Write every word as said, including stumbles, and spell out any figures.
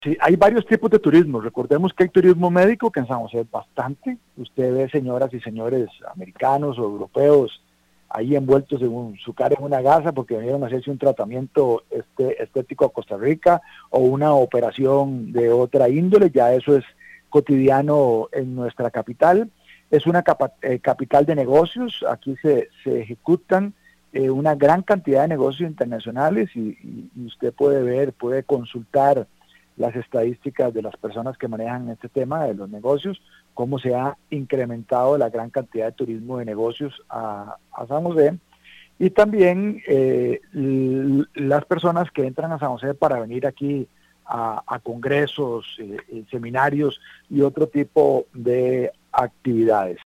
Sí, hay varios tipos de turismo. Recordemos que hay turismo médico, que en San José es bastante. Usted ve señoras y señores americanos o europeos ahí envueltos en un, su cara en una gasa porque vinieron a hacerse un tratamiento este, estético a Costa Rica o una operación de otra índole. Ya eso es cotidiano en nuestra capital. Es una capa, eh, capital de negocios. Aquí se, se ejecutan eh, una gran cantidad de negocios internacionales y, y, y usted puede ver, puede consultar las estadísticas de las personas que manejan este tema de los negocios, cómo se ha incrementado la gran cantidad de turismo de negocios a, a San José, y también eh, l- las personas que entran a San José para venir aquí a, a congresos, eh, eh, seminarios y otro tipo de actividades.